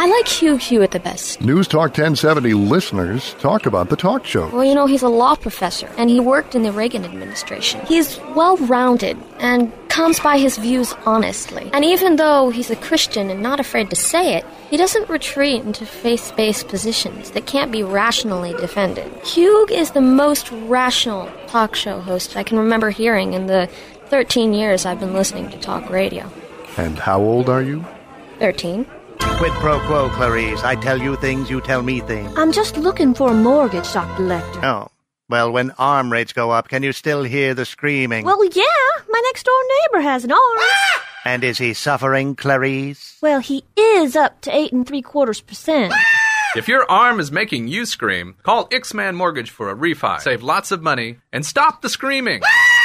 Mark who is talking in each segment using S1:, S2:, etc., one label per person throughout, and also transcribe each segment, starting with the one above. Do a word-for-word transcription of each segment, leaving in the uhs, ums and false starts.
S1: I like Hugh Hewitt the best.
S2: News Talk ten seventy listeners talk about the talk show.
S1: Well, you know, he's a law professor, and he worked in the Reagan administration. He's well-rounded and comes by his views honestly. And even though he's a Christian and not afraid to say it, he doesn't retreat into faith-based positions that can't be rationally defended. Hugh is the most rational talk show host I can remember hearing in the thirteen years I've been listening to talk radio.
S2: And how old are you?
S1: thirteen.
S3: Quid pro quo, Clarice. I tell you things, you tell me things.
S4: I'm just looking for a mortgage, Doctor Lecter.
S3: Oh. Well, when arm rates go up, can you still hear the screaming?
S4: Well, yeah. My next-door neighbor has an arm.
S3: And is he suffering, Clarice?
S4: Well, he is up to eight and three-quarters percent.
S5: If your arm is making you scream, call Ixman Mortgage for a refi. Save lots of money and stop the screaming.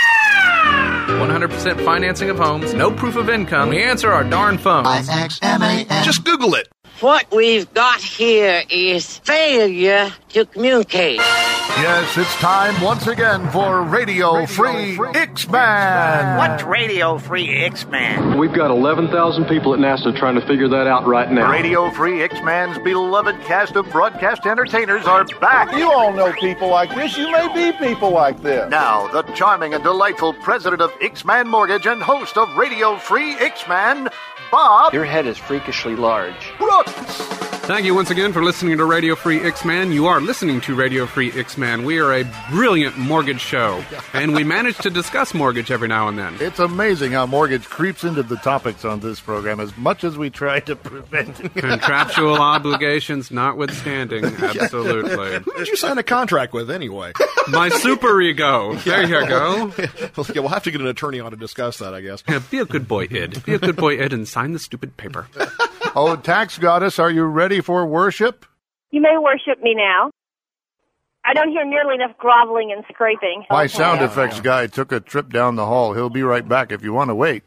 S5: one hundred percent financing of homes, no proof of income. We answer our darn phones.
S6: I X M A N.
S7: Just Google it.
S8: What we've got here is failure to communicate.
S2: Yes, it's time once again for Radio, Radio Free, Free X-Man.
S3: What's Radio Free X-Man?
S9: We've got eleven thousand people at NASA trying to figure that out right now.
S2: Radio Free X-Man's beloved cast of broadcast entertainers are back.
S10: You all know people like this. You may be people like this.
S2: Now, the charming and delightful president of X-Man Mortgage and host of Radio Free X-Man, Bob.
S11: Your head is freakishly large.
S2: Brooks.
S12: Thank you once again for listening to Radio Free X-Man. You are listening to Radio Free X-Man. We are a brilliant mortgage show, and we manage to discuss mortgage every now and then.
S2: It's amazing how mortgage creeps into the topics on this program as much as we try to prevent it.
S12: Contractual obligations notwithstanding, absolutely.
S7: Who did you sign a contract with anyway?
S12: My super ego. There you go.
S7: Well, yeah, we'll have to get an attorney on to discuss that, I guess.
S12: Yeah, be a good boy, Ed. Be a good boy, Ed, and sign the stupid paper.
S2: Oh, tax goddess, are you ready for worship?
S13: You may worship me now. I don't hear nearly enough groveling and scraping.
S2: My
S13: okay.
S2: sound effects guy took a trip down the hall. He'll be right back if you want to wait.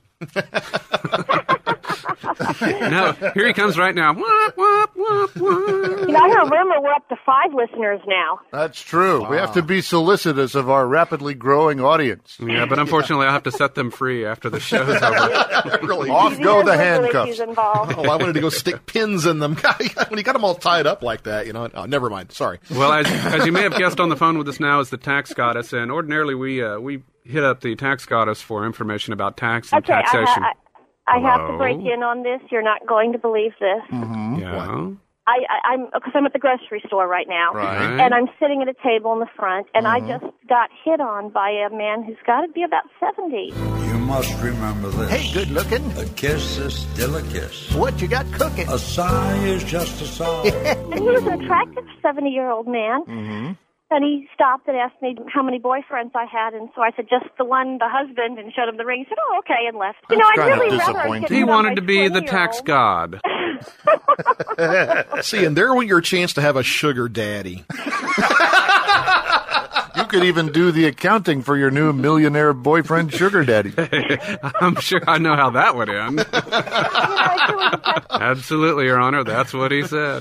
S12: No, here he comes right now. Whoop, whoop, whoop, whoop.
S13: You know, I hear a rumor we're up to five listeners now.
S2: That's true.
S7: Wow.
S2: We have to be solicitous of our rapidly growing audience.
S12: Yeah, but unfortunately, I'll have to set them free after the show's over.
S7: Really?
S2: Off go the handcuffs.
S7: Oh, I wanted to go stick pins in them. When you got them all tied up like that, you know. Oh, never mind. Sorry.
S12: Well, as, as you may have guessed, on the phone with us now is the tax goddess, and ordinarily we uh, we hit up the tax goddess for information about tax and
S13: okay,
S12: taxation.
S13: I, I, I have to break in on this. You're not going to believe this.
S2: Mm-hmm.
S12: Yeah.
S13: I, I, I'm because I'm at the grocery store right now,
S2: Right.
S13: and I'm sitting at a table in the front, and
S2: Mm-hmm.
S13: I just got hit on by a man who's got to be about seventy.
S6: You must remember this.
S3: Hey, good looking.
S6: A kiss is still a kiss.
S3: What you got cooking?
S6: A sigh is just a sigh.
S13: And he was an attractive seventy-year-old man.
S2: Mm-hmm.
S13: And he stopped and asked me how many boyfriends I had, and so I said, just the one, the husband, and showed him the ring. He said, oh, okay, and left. You know,
S2: That's
S13: I'd
S2: kind of
S13: really rather I
S2: disappointing.
S13: get
S12: He
S13: hit on
S12: wanted
S13: my
S12: to be the tax
S13: twenty-year-old.
S12: god.
S7: See, and there went your chance to have a sugar daddy.
S2: You could even do the accounting for your new millionaire boyfriend, Sugar Daddy.
S12: I'm sure I know how that would end. Absolutely, Your Honor. That's what he said.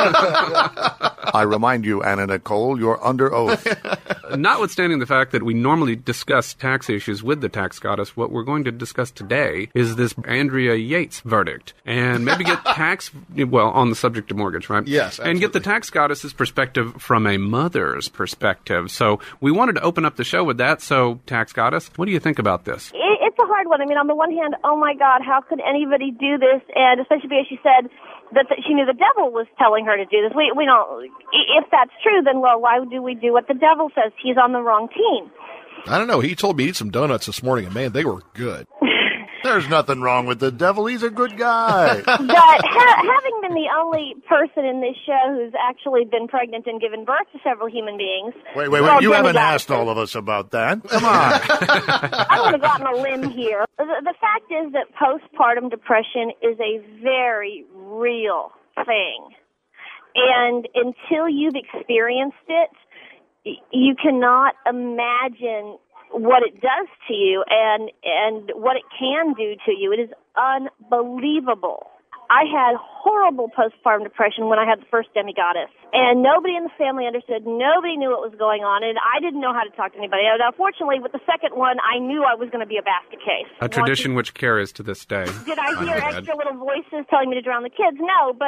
S2: I remind you, Anna Nicole, you're under oath.
S12: Notwithstanding the fact that we normally discuss tax issues with the tax goddess, what we're going to discuss today is this Andrea Yates verdict. And maybe get tax, well, on the subject of mortgage, right?
S7: Yes,
S12: And get the tax goddess's perspective from a mother's perspective. So we wanted to open up the show with that. So, tax goddess, what do you think about this?
S13: It, it's a hard one. I mean, on the one hand, oh my God, how could anybody do this? And especially because she said that the, she knew the devil was telling her to do this. We we don't. If that's true, then well, why do we do what the devil says? He's on the wrong team.
S7: I don't know. He told me to eat some donuts this morning, and man, they were good.
S2: There's nothing wrong with the devil. He's a good guy.
S13: But ha- having been the only person in this show who's actually been pregnant and given birth to several human beings.
S2: Wait, wait, wait.
S13: well,
S2: You haven't
S13: demigods.
S2: asked all of us about that. Come on.
S13: I'm going to go out on a limb here. The, the fact is that postpartum depression is a very real thing. And until you've experienced it, y- you cannot imagine what it does to you and and what it can do to you. It is unbelievable. I had horrible postpartum depression when I had the first demigoddess, and nobody in the family understood. Nobody knew what was going on, and I didn't know how to talk to anybody. And unfortunately, with the second one, I knew I was going to be a basket case.
S12: A tradition which carries to this day.
S13: Did I hear extra little voices telling me to drown the kids? No, but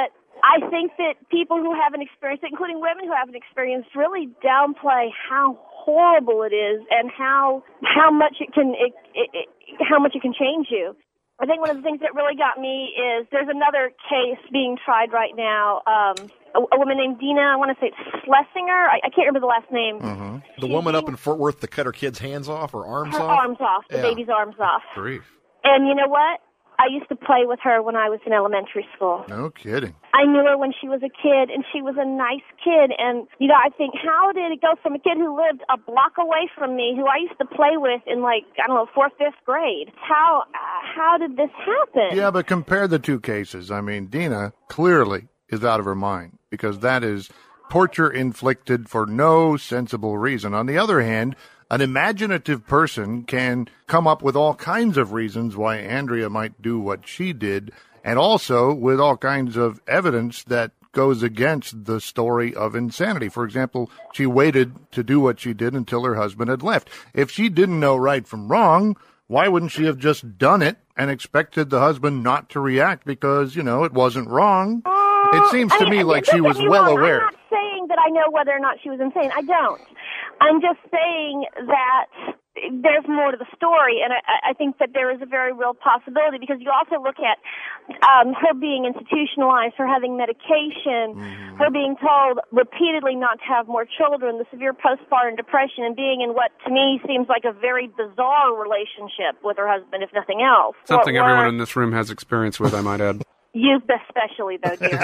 S13: I think that people who haven't experienced it, including women who haven't experienced, really downplay how horrible it is and how how much it can it, it, it, how much it can change you. I think one of the things that really got me is there's another case being tried right now. Um, a, a woman named Dina, I want to say it's Schlesinger. I, I can't remember the last name.
S7: Mm-hmm. The woman up in Fort Worth that cut her kid's hands off or arms
S13: her
S7: off?
S13: arms off, the
S7: Yeah.
S13: baby's arms off.
S5: Grief.
S13: And you know what? I used to play with her when I was in elementary school.
S3: No kidding.
S13: I knew her when she was a kid, and she was a nice kid. And, you know, I think, how did it go from a kid who lived a block away from me, who I used to play with in, like, I don't know, fourth, fifth grade? How, uh, how did this happen?
S3: Yeah, but compare the two cases. I mean, Dina clearly is out of her mind because that is torture inflicted for no sensible reason. On the other hand, an imaginative person can come up with all kinds of reasons why Andrea might do what she did, and also with all kinds of evidence that goes against the story of insanity. For example, she waited to do what she did until her husband had left. If she didn't know right from wrong, why wouldn't she have just done it and expected the husband not to react because, you know, it wasn't wrong?
S13: Uh,
S3: It seems to
S13: I mean,
S3: me like
S13: don't
S3: she
S13: get
S3: was
S13: me
S3: well
S13: wrong.
S3: aware.
S13: I'm not saying that I know whether or not she was insane. I don't. I'm just saying that there's more to the story, and I, I think that there is a very real possibility because you also look at um, her being institutionalized, her having medication, mm-hmm. her being told repeatedly not to have more children, the severe postpartum depression, and being in what to me seems like a very bizarre relationship with her husband, if nothing else.
S12: Something
S13: or,
S12: everyone
S13: or,
S12: in this room has experience with, I might add.
S13: You especially, though, dear.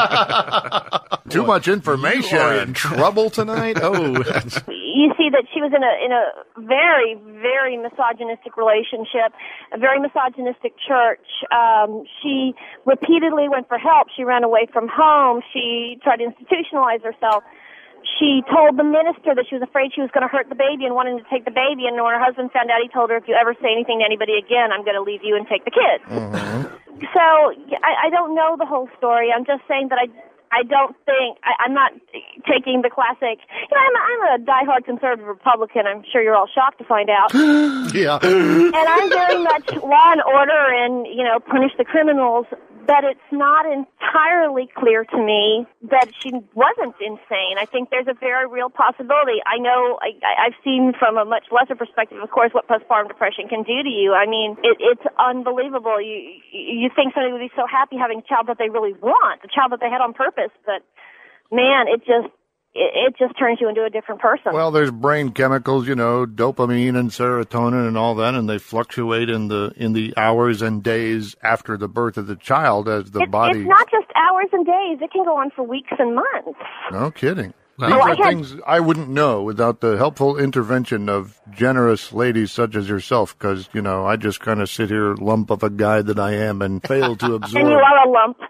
S3: Too much information.
S7: You are in trouble tonight? Oh.
S13: You see that she was in a in a very, very misogynistic relationship, a very misogynistic church. Um, she repeatedly went for help. She ran away from home. She tried to institutionalize herself. She told the minister that she was afraid she was going to hurt the baby and wanted to take the baby. And when her husband found out, he told her, if you ever say anything to anybody again, I'm going to leave you and take the kid.
S3: Mm-hmm.
S13: So I, I don't know the whole story. I'm just saying that I I don't think, I, I'm not taking the classic, you know, I'm, I'm a diehard conservative Republican. I'm sure you're all shocked to find out.
S7: Yeah.
S13: And I'm very much law and order and, you know, punish the criminals. But it's not entirely clear to me that she wasn't insane. I think there's a very real possibility. I know I, I've seen from a much lesser perspective, of course, what postpartum depression can do to you. I mean, it, it's unbelievable. You you think somebody would be so happy having a child that they really want, a child that they had on purpose, but man, it just it, it just turns you into a different person.
S3: Well, there's brain chemicals, you know, dopamine and serotonin and all that, and they fluctuate in the in the hours and days after the birth of the child as the
S13: it,
S3: body.
S13: It's not just hours and days; it can go on for weeks and months.
S3: No kidding.
S12: Wow.
S3: These
S13: Oh,
S3: are
S13: I had-
S3: things I wouldn't know without the helpful intervention of generous ladies such as yourself, because, you know, I just kind of sit here, lump of a guy that I am, and fail to absorb.
S13: And you are a lump.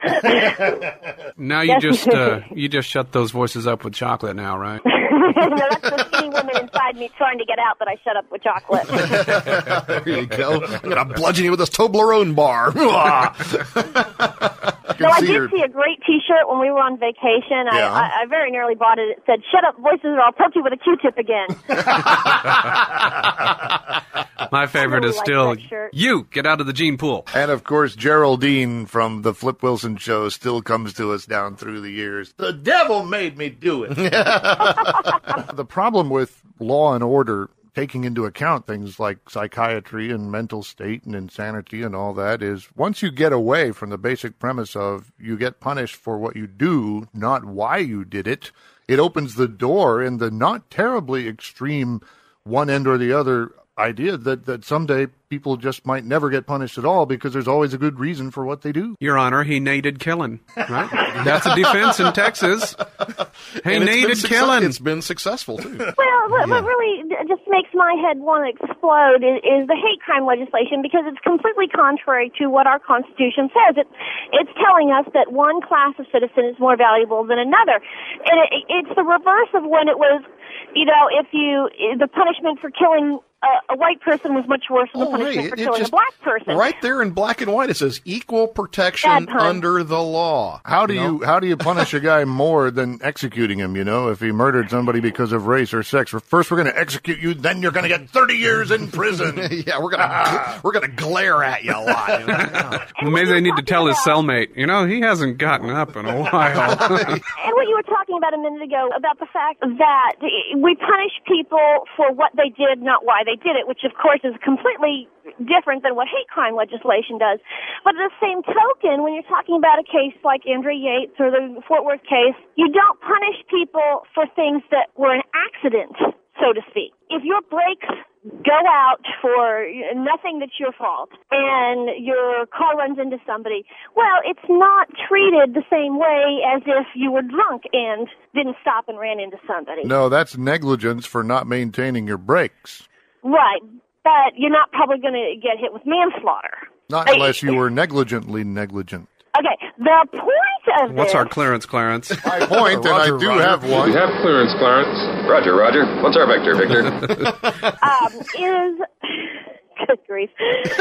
S12: Now you just uh, you just shut those voices up with chocolate now, right?
S13: No, that's the skinny woman inside me trying to get out that I shut up with chocolate.
S7: There you go. I'm going to bludgeon you with this Toblerone bar.
S13: No, I did see a great T-shirt when we were on vacation.
S7: Yeah.
S13: I, I, I very nearly bought it. It said, "Shut up, voices, or I'll poke you with a Q-tip again."
S12: My favorite
S13: I really
S12: is
S13: like
S12: still,
S13: that shirt.
S12: you, get out of the gene pool.
S3: And, of course, Geraldine from the Flip Wilson Show still comes to us down through the years. The devil made me do it. The problem with law and order, taking into account things like psychiatry and mental state and insanity and all that, is once you get away from the basic premise of you get punished for what you do, not why you did it, it opens the door in the not terribly extreme one end or the other idea that, that someday people just might never get punished at all because there's always a good reason for what they do.
S12: Your Honor, he nated killing, right? That's a defense in Texas. He
S7: And it's been
S12: nated
S7: success-
S12: killing.
S7: It's been successful, too.
S13: Well, what, what really just makes my head want to explode is, is the hate crime legislation, because it's completely contrary to what our Constitution says. It, it's telling us that one class of citizen is more valuable than another. And it, it's the reverse of when it was, you know, if you, the punishment for killing a, a white person was much worse than the
S7: Oh,
S13: punishment
S7: hey,
S13: for
S7: it- it
S13: killing
S7: just-
S13: a black person.
S7: Right there in black and white, it says equal protection
S13: Bad pun.
S7: under the law.
S3: How do
S7: know?
S3: you how do you punish a guy more than executing him? You know, if he murdered somebody because of race or sex, first we're going to execute you, then you're going to get thirty years in prison.
S7: yeah, we're gonna we're gonna glare at you a lot. You know?
S12: Well, maybe they need to tell his cellmate, you know, he hasn't gotten up in a while.
S13: And what you were talking about a minute ago about the fact that we punish people for what they did, not why they did it, which of course is completely different than what hate crime legislation does. But at the same token, when you're talking about a case like Andrea Yates or the Fort Worth case, you don't punish people for things that were an accident, so to speak. If your brakes go out for nothing that's your fault and your car runs into somebody, well, it's not treated the same way as if you were drunk and didn't stop and ran into somebody.
S3: No, that's negligence for not maintaining your brakes.
S13: Right, but you're not probably going to get hit with manslaughter.
S3: Not unless you were negligently negligent.
S13: Okay, the point of
S12: What's
S13: this...
S12: our clearance, Clarence?
S3: My point, and I do have one.
S9: We have clearance, Clarence. Roger, Roger. What's our vector, Victor?
S13: um, is... Good grief.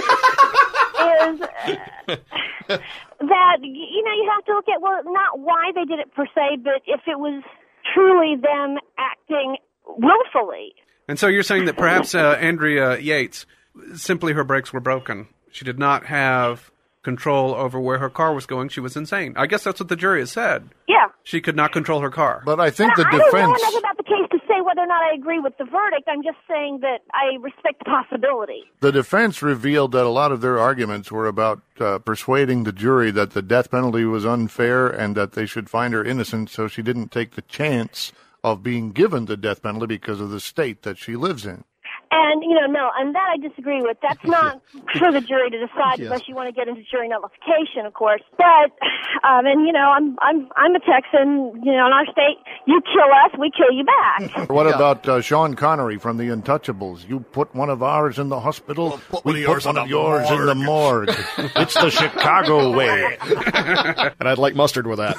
S13: is uh, that, you know, you have to look at, well, not why they did it per se, but if it was truly them acting willfully.
S12: And so you're saying that perhaps uh, Andrea Yates, simply her brakes were broken. She did not have control over where her car was going. She was insane. I guess that's what the jury has said.
S13: Yeah.
S12: She could not control her car.
S3: But I think
S13: But
S3: the
S13: I don't know
S3: defense...
S13: enough about the case to say whether or not I agree with the verdict. I'm just saying that I respect the possibility.
S3: The defense revealed that a lot of their arguments were about uh, persuading the jury that the death penalty was unfair and that they should find her innocent, so she didn't take the chance of being given the death penalty because of the state that she lives in.
S13: And, you know, no, and that I disagree with. That's not for the jury to decide
S3: Yes.
S13: unless you want to get into jury nullification, of course. But, um, and, you know, I'm I'm I'm a Texan. You know, in our state, you kill us, we kill you back.
S3: What about uh, Sean Connery from The Untouchables? You put one of ours in the hospital,
S7: put
S3: we put one of yours in the morgue. It's the Chicago way.
S7: And I'd like mustard with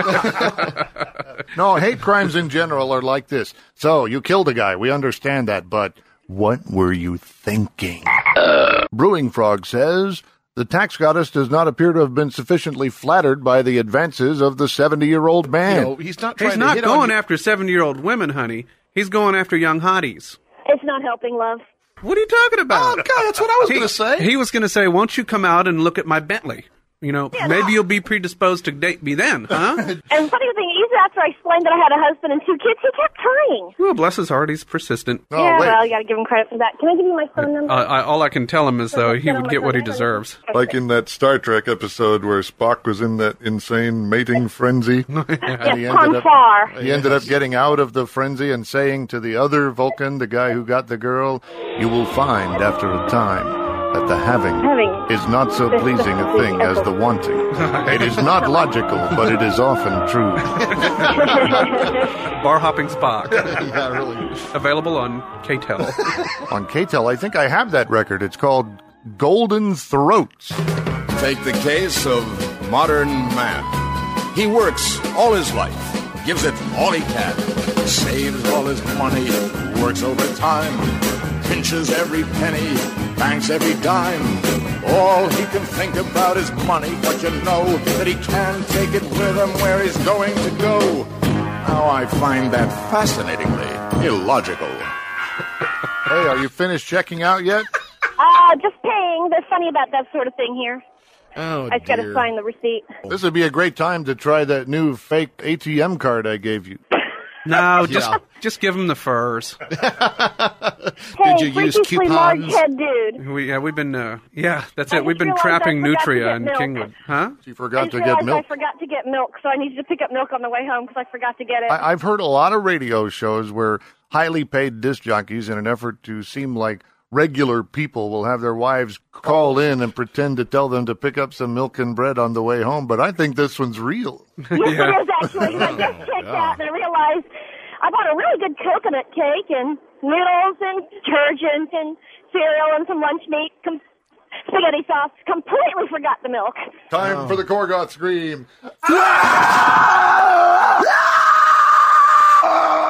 S7: that.
S3: No, hate crimes in general are like this. So, you killed a guy, we understand that, but what were you thinking? Brewing Frog says, the tax goddess does not appear to have been sufficiently flattered by the advances of the seventy-year-old man.
S7: You know, he's not trying
S12: He's
S7: to
S12: not
S7: hit
S12: going
S7: on you.
S12: after seventy-year-old women, honey. He's going after young hotties.
S13: It's not helping, love.
S12: What are you talking about?
S7: Oh, God, that's what I was
S12: He-
S7: going to say.
S12: He was going to say, won't you come out and look at my Bentley? You know,
S13: Yeah,
S12: maybe
S13: no.
S12: you'll be predisposed to date me then, huh?
S13: And funny thing, even after I explained that I had a husband and two kids, he kept trying.
S12: Well, bless his heart, he's persistent.
S3: Oh,
S13: yeah,
S3: wait.
S13: well, you got to give him credit for that. Can I give you my phone number?
S12: Uh, I, all I can tell him is, though, he would get what he deserves.
S3: Like in that Star Trek episode where Spock was in that insane mating frenzy. And
S13: yes,
S3: he
S13: Pon
S3: ended up,
S13: Farr.
S3: he ended up getting out of the frenzy and saying to the other Vulcan, the guy who got the girl, you will find after a time that the having,
S13: Having
S3: is not so
S13: the-
S3: pleasing a thing as the wanting. It is not logical, but it is often true.
S12: Bar hopping Spock.
S7: Yeah, really.
S12: Available on K T E L.
S3: On K T E L, I think I have that record. It's called Golden Throats.
S11: Take the case of modern man. He works all his life, gives it all he can, saves all his money, works overtime, pinches every penny, banks every dime. All he can think about is money, but you know that he can't take it with him where he's going to go. Now I find that fascinatingly illogical.
S3: Hey, are you finished checking out yet?
S13: Uh, just paying. They're funny about that sort of thing here.
S3: Oh,
S13: I just got to
S3: dear.
S13: sign the receipt.
S3: This would be a great time to try that new fake A T M card I gave you.
S12: No, just
S3: Yeah.
S12: just give him the furs.
S13: Hey,
S12: you use
S13: freakishly large
S12: coupons?
S13: head dude.
S12: We, yeah, we've been, uh, yeah, that's
S13: I
S12: it. We've
S13: just
S12: been
S13: realized
S12: trapping
S13: I forgot to
S12: nutria
S13: get
S12: in
S13: milk.
S12: Kingwood. Huh?
S3: She
S13: I
S3: forgot
S13: just
S3: to get
S13: realized
S3: milk.
S13: I forgot to get milk, so I needed to pick up milk on the way home because I forgot to get it.
S3: I, I've heard a lot of radio shows where highly paid disc jockeys, in an effort to seem like regular people, will have their wives call in and pretend to tell them to pick up some milk and bread on the way home. But I think this one's real.
S13: Yes, it is actually. And I just checked out and I realized I bought a really good coconut cake and noodles and detergent and cereal and some lunch meat, com- spaghetti sauce. Completely forgot the milk.
S3: Time for the Korgoth scream. That's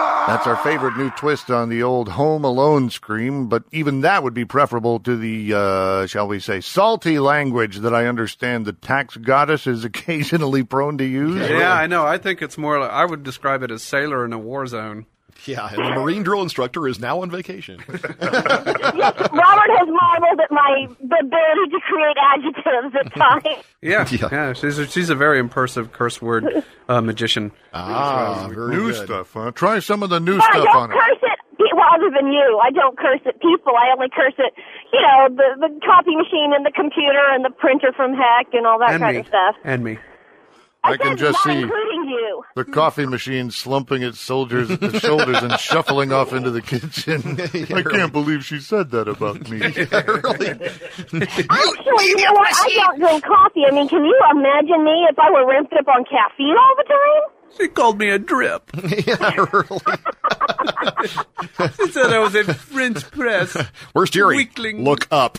S3: That's our favorite new twist on the old Home Alone scream, but even that would be preferable to the, uh, shall we say, salty language that I understand the tax goddess is occasionally prone to use.
S12: Yeah, I know. I think it's more like, I would describe it as sailor in a war zone.
S7: Yeah, and the Marine drill instructor is now on vacation.
S13: Yes, Robert has marveled at my ability to create adjectives at times.
S12: Yeah, yeah, yeah. She's a, she's a very impressive curse word uh, magician.
S7: Ah, very
S3: new
S7: good.
S3: stuff, huh? Try some of the new
S13: But I
S3: stuff
S13: don't
S3: on it.
S13: curse at pe- well, other than you, I don't curse at people. I only curse at, you know, the, the copy machine and the computer and the printer from heck and all that
S12: And
S13: kind
S12: me.
S13: of stuff.
S12: And me.
S13: I,
S3: I can
S13: said
S3: just
S13: not
S3: see
S13: including you.
S3: the coffee machine slumping its soldiers its shoulders and shuffling off into the kitchen. I can't believe she said that about me.
S13: Actually, you know what? I don't drink coffee. I mean, can you imagine me if I were ramped up on caffeine all the time?
S12: She called me a drip.
S7: Yeah, really.
S12: She said I was a French press.
S7: Where's Jerry?
S12: Weakling.
S7: Look up.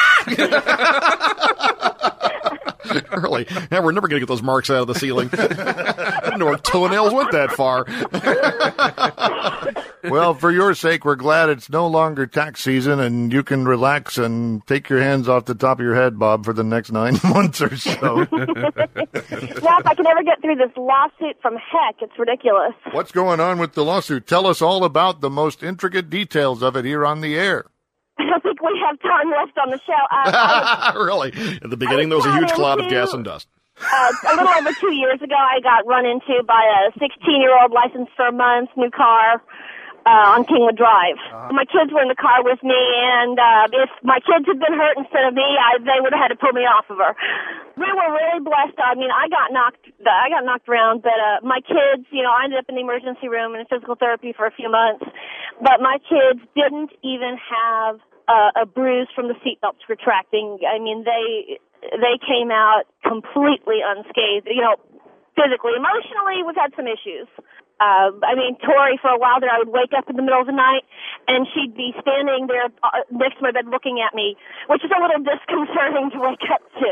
S7: Really? Yeah, we're never going to get those marks out of the ceiling. I didn't know our toenails went that far.
S3: Well, for your sake, we're glad it's no longer tax season and you can relax and take your hands off the top of your head, Bob, for the next nine months or so.
S13: Well, if I can ever get through this lawsuit from heck, it's ridiculous.
S3: What's going on with the lawsuit? Tell us all about the most intricate details of it here on the air.
S13: I don't think we have time left on the show. Uh, I was,
S7: Really? At the beginning, there was a huge cloud of gas and dust.
S13: uh, a little over two years ago, I got run into by a sixteen-year-old licensed for a month, new car, uh, on Kingwood Drive. Uh-huh. My kids were in the car with me, and uh, if my kids had been hurt instead of me, I, they would have had to pull me off of her. We were really blessed. I mean, I got knocked, I got knocked around, but uh, my kids, you know, I ended up in the emergency room and in physical therapy for a few months. But my kids didn't even have uh, a bruise from the seatbelts retracting. I mean, they they came out completely unscathed. You know, physically, emotionally, we've had some issues. Uh, I mean, Tori, for a while there, I would wake up in the middle of the night, and she'd be standing there uh, next to my bed looking at me, which is a little disconcerting to wake up to.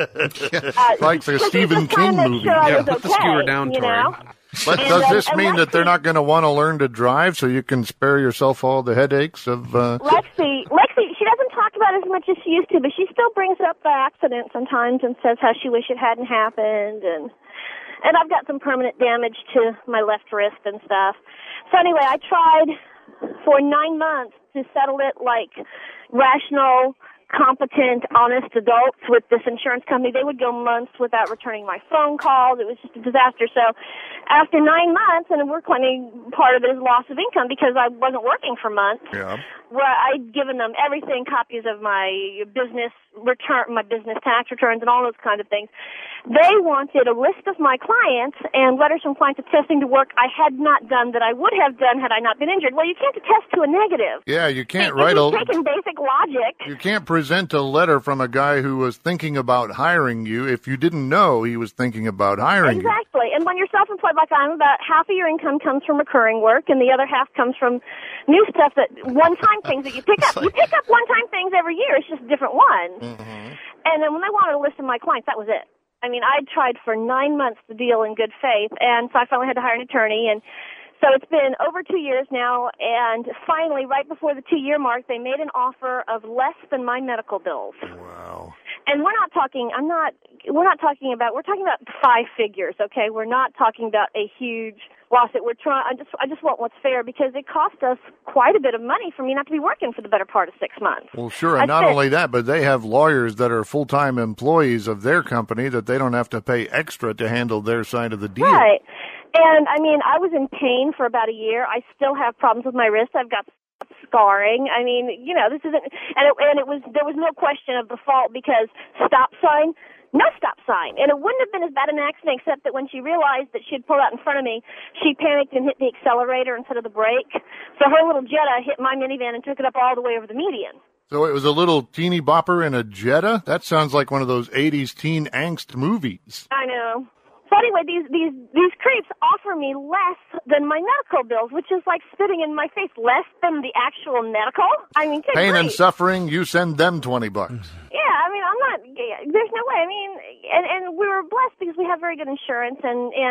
S13: Uh,
S3: like a Stephen King movie.
S13: Sure
S12: yeah,
S13: okay,
S12: put the skewer down,
S13: you
S12: Tori.
S13: know?
S3: But
S13: And,
S3: does
S13: uh,
S3: this
S13: and
S3: mean that they're
S13: Lexi-
S3: not going to want to learn to drive so you can spare yourself all the headaches of... Uh...
S13: Lexi, Lexi, she doesn't talk about it as much as she used to, but she still brings up the accident sometimes and says how she wished it hadn't happened, and and I've got some permanent damage to my left wrist and stuff. So anyway, I tried for nine months to settle it like rational, competent, honest adults with this insurance company. They would go months without returning my phone calls. It was just a disaster. So after nine months, and we're claiming part of it is loss of income because I wasn't working for months,
S3: Yeah.
S13: where I'd given them everything, copies of my business return, my business tax returns and all those kind of things. They wanted a list of my clients and letters from clients attesting to work I had not done that I would have done had I not been injured. Well, you can't attest to a negative.
S3: Yeah, you can't
S13: If
S3: write
S13: you've
S3: a...
S13: taken basic logic.
S3: You can't present a letter from a guy who was thinking about hiring you if you didn't know he was thinking about hiring you.
S13: Exactly. And when you're self-employed like I'm, about half of your income comes from recurring work, and the other half comes from new stuff, that one-time things that you pick up. You pick up one-time things every year. It's just different ones.
S3: Mm-hmm.
S13: And then when they wanted a list of my clients, that was it. I mean, I'd tried for nine months to deal in good faith, and so I finally had to hire an attorney. And so it's been over two years now, and finally, right before the two-year mark, they made an offer of less than my medical bills.
S3: Wow.
S13: And we're not talking, I'm not, we're not talking about, we're talking about five figures, okay? We're not talking about a huge lawsuit. We're trying, I just, I just want what's fair because it cost us quite a bit of money for me not to be working for the better part of six months.
S3: Well, sure, and
S13: I
S3: not
S13: spent-
S3: only that, but they have lawyers that are full-time employees of their company that they don't have to pay extra to handle their side of the deal.
S13: Right. And, I mean, I was in pain for about a year. I still have problems with my wrist. I've got scarring. I mean, you know, this isn't, and it, and it was, there was no question of the fault because stop sign, no stop sign. And it wouldn't have been as bad an accident except that when she realized that she'd pulled out in front of me, she panicked and hit the accelerator instead of the brake. So her little Jetta hit my minivan and took it up all the way over the median.
S3: So it was a little teeny bopper in a Jetta? That sounds like one of those eighties teen angst movies.
S13: I know. So anyway, these these these creeps offer me less than my medical bills, which is like spitting in my face. Less than the actual medical. I mean, good
S3: Pain and
S13: grief.
S3: suffering, you send them twenty bucks.
S13: Yeah, I mean, I'm not. There's no way. I mean, and and we were blessed because we have very good insurance, and and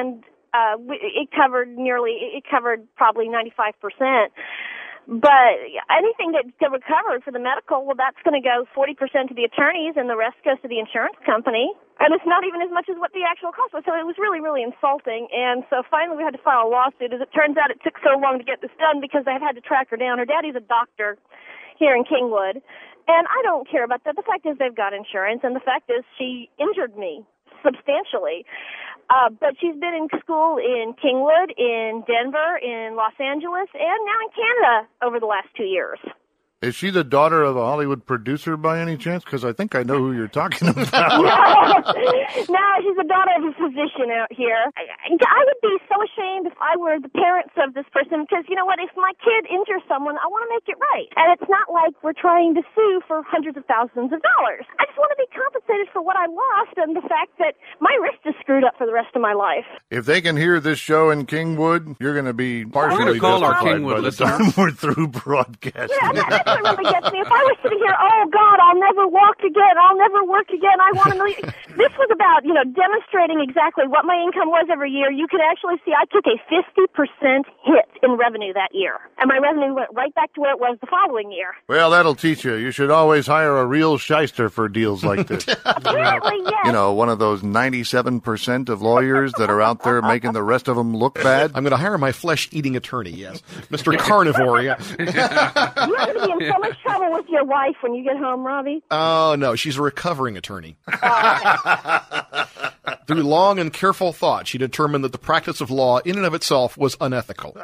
S13: Uh, it covered nearly, it covered probably ninety-five percent. But anything that recovered for the medical, well, that's going to go forty percent to the attorneys and the rest goes to the insurance company. And it's not even as much as what the actual cost was. So it was really, really insulting. And so finally we had to file a lawsuit. As it turns out, it took so long to get this done because they had to track her down. Her daddy's a doctor here in Kingwood. And I don't care about that. The fact is they've got insurance. And the fact is she injured me substantially. Uh, but she's been in school in Kingwood, in Denver, in Los Angeles, and now in Canada over the last two years.
S3: Is she the daughter of a Hollywood producer by any chance? Because I think I know who you're talking about.
S13: no, no, she's the daughter of a physician out here. I, I would be so ashamed if I were the parents of this person because, you know what, if my kid injures someone, I want to make it right. And it's not like we're trying to sue for hundreds of thousands of dollars. I just want to be compensated for what I lost and the fact that my wrist is screwed up for the rest of my life.
S3: If they can hear this show in Kingwood, you're going to be partially
S12: call our
S3: justified
S12: Kingwood
S3: by the time we're through broadcasting.
S13: Yeah, that, that's what really gets me. If I was sitting here, oh, God, I'll never walk again, I'll never work again, I want a million. This was about, you know, demonstrating exactly what my income was every year. You can actually see I took a fifty percent hit in revenue that year. And my revenue went right back to where it was the following year.
S3: Well, that'll teach you. You should always hire a real shyster for deals like this.
S13: Apparently, yes.
S3: You know, one of those ninety-seven percent of lawyers that are out there making the rest of them look bad.
S7: I'm going to hire my flesh-eating attorney, yes. Mister Carnivore, yeah.
S13: You're going to be in so much trouble with your wife when you get home, Robbie.
S7: Oh, no, she's a recovering attorney.
S13: Oh,
S7: Through long and careful thought, she determined that the practice of law in and of itself was unethical.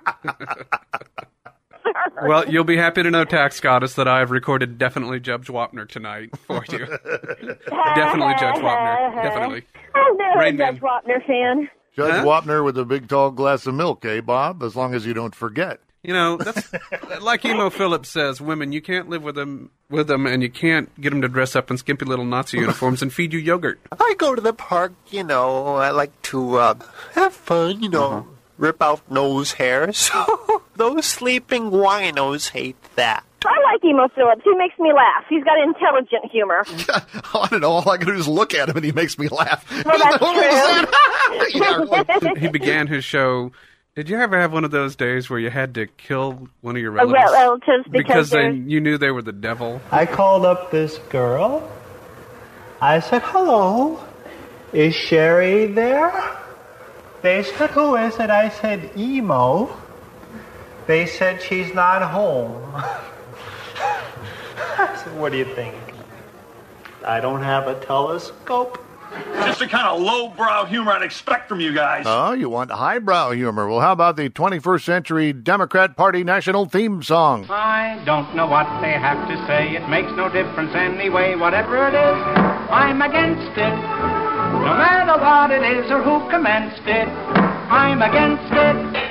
S12: Well, you'll be happy to know, Tax Goddess, that I have recorded Definitely Judge Wapner tonight for you. Definitely Judge Wapner. Definitely.
S13: I'm never
S12: Rain
S13: a Judge
S12: Man.
S13: Wapner fan.
S3: Judge
S12: Huh?
S3: Wapner with a big tall glass of milk, eh, Bob? As long as you don't forget.
S12: You know, that's like Emo Phillips says, women, you can't live with them, with them, and you can't get them to dress up in skimpy little Nazi uniforms and feed you yogurt.
S14: I go to the park, you know, I like to uh, have fun, you know, uh-huh. rip out nose hairs. Those sleeping winos hate that.
S13: I like Emo Phillips. He makes me laugh. He's got intelligent humor.
S7: I don't know. All I can do is look at him and he makes me laugh.
S13: Well, that's true.
S12: He began his show. Did you ever have one of those days where you had to kill one of your relatives,
S13: uh, relatives because,
S12: because they, you knew they were the devil?
S15: I called up this girl. I said, hello, is Sherry there? They said, who is it? I said, Emo. They said she's not home. I said, what do you think? I don't have a telescope.
S16: Just the kind of lowbrow humor I'd expect from you guys.
S3: Oh, you want highbrow humor. Well, how about the twenty-first century Democrat Party national theme song?
S17: I don't know what they have to say. It makes no difference anyway. Whatever it is, I'm against it. No matter what it is or who commenced it, I'm against it.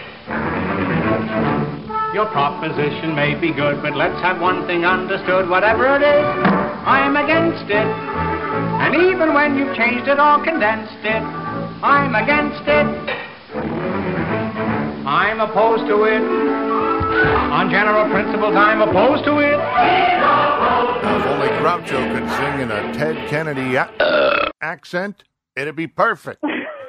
S17: Your proposition may be good, but let's have one thing understood. Whatever it is, I'm against it. And even when you've changed it or condensed it, I'm against it. I'm opposed to it. On general principles, I'm opposed to it.
S3: Now, if only Groucho could sing in a Ted Kennedy a- accent, it'd be perfect.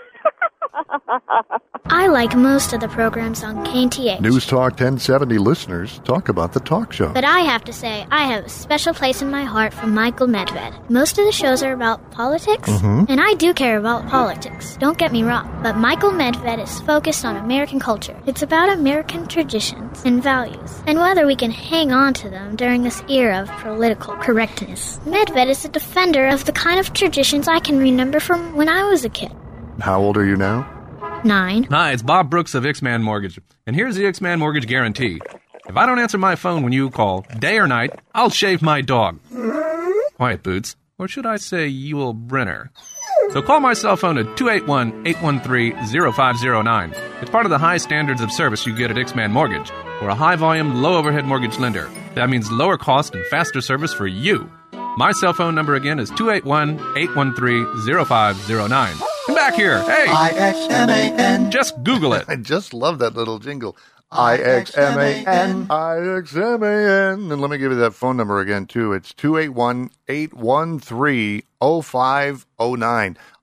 S18: I like most of the programs on K T H.
S3: News Talk ten seventy listeners talk about the talk show.
S18: But I have to say, I have a special place in my heart for Michael Medved. Most of the shows are about politics,
S3: mm-hmm.
S18: and I do care about politics. Don't get me wrong, but Michael Medved is focused on American culture. It's about American traditions and values, and whether we can hang on to them during this era of political correctness. Medved is a defender of the kind of traditions I can remember from when I was a kid.
S3: How old are you now?
S18: Nine.
S5: Hi, it's Bob Brooks of X-Man Mortgage. And here's the X-Man Mortgage guarantee. If I don't answer my phone when you call, day or night, I'll shave my dog. Quiet, Boots. Or should I say Yul Brenner? So call my cell phone at two eight one, eight one three, zero five zero nine. It's part of the high standards of service you get at X-Man Mortgage. We're a high-volume, low-overhead mortgage lender. That means lower cost and faster service for you. My cell phone number again is two eight one, eight one three, zero five zero nine. Come back here. Hey!
S3: I X M A N.
S5: Just Google it.
S3: I just love that little jingle. I X M A N. I X M A N. And let me give you that phone number again, too. It's two eight one, eight one three, zero five zero nine.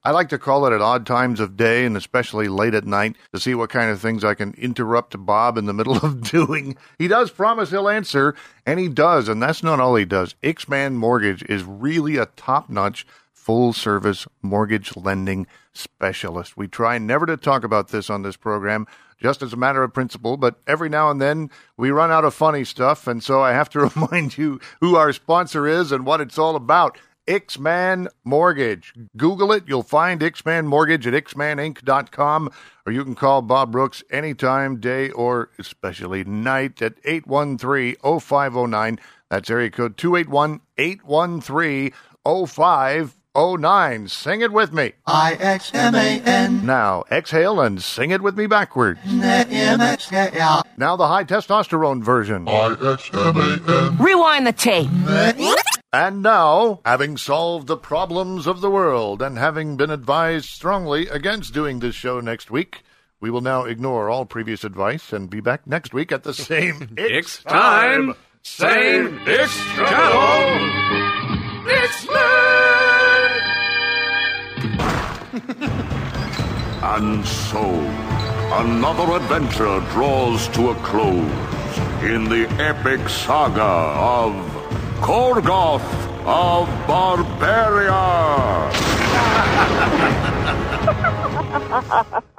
S3: I like to call it at odd times of day and especially late at night to see what kind of things I can interrupt Bob in the middle of doing. He does promise he'll answer, and he does, and that's not all he does. Ixman Mortgage is really a top-notch, full-service mortgage lending specialist. We try never to talk about this on this program, just as a matter of principle, but every now and then we run out of funny stuff, and so I have to remind you who our sponsor is and what it's all about. Ixman Mortgage. Google it. You'll find Ixman Mortgage at ixman inc dot com, or you can call Bob Brooks anytime, day or especially night, at eight one three, oh five oh nine. That's area code two eight one, eight one three, oh five oh nine. Sing it with me.
S19: I X M A N.
S3: Now, exhale and sing it with me backwards.
S19: M X K L.
S3: Now the high testosterone version.
S19: I X M A N.
S8: Rewind the tape.
S3: And now, having solved the problems of the world and having been advised strongly against doing this show next week, we will now ignore all previous advice and be back next week at the same
S5: Ix time, same Ix channel. Ixman!
S20: And so, another adventure draws to a close in the epic saga of Korgoth of Barbaria.